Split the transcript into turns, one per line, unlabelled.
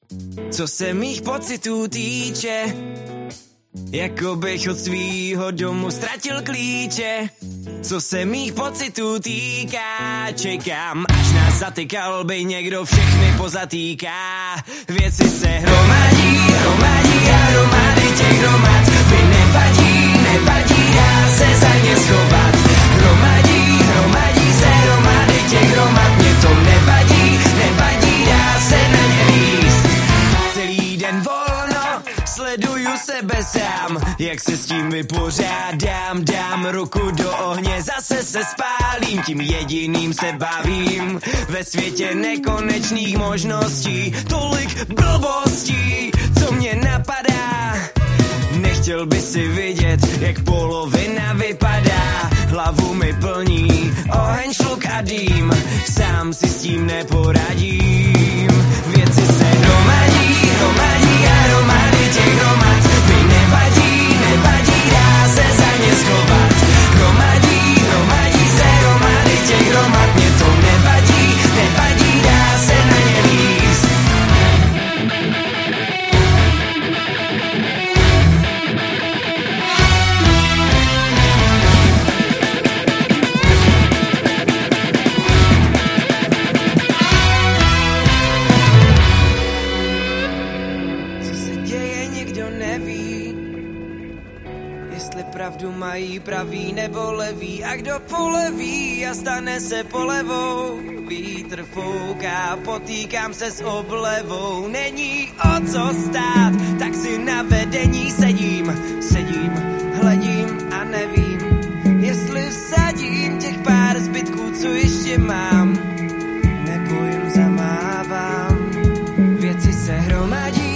Co se mých pocitů týče, jako bych od svýho domu ztratil klíče. Co se mých pocitů týká, čekám, až nás zatykal by někdo všechny pozatýká. Věci se hromadí, hromadí a hromady těch hromad mi nevadí, dá se za ně schovat. Hromadí, hromadí se hromady těch hromad, mě to nevadí, dá se na ně líst. Celý den volno, sleduju sebe sám, jak se s tím vypořádám, dám ruku do ohně, zase se spálím, tím jediným se bavím. Ve světě nekonečných možností, tolik blbostí, co mě napadá. Nechtěl by si vidět, jak polovina vypadá, hlavu mi plní oheň, šluk a dým, sám si s tím neporadím. Věci se hromadí, hromadí a hromady těch hromad mi nevadí, dá se za ně schovat. Hromadí, hromadí se hromady těch hromad, mě to nevadí, dá se na ně líst. Pravdu mají praví nebo leví, a kdo poleví a stane se polevou. Vítr fouká, potýkám se s oblevou, není o co stát, tak si na vedení sedím, hledím a nevím, jestli vsadím těch pár zbytků, co ještě mám, nebo jim zamávám. Věci se hromadí,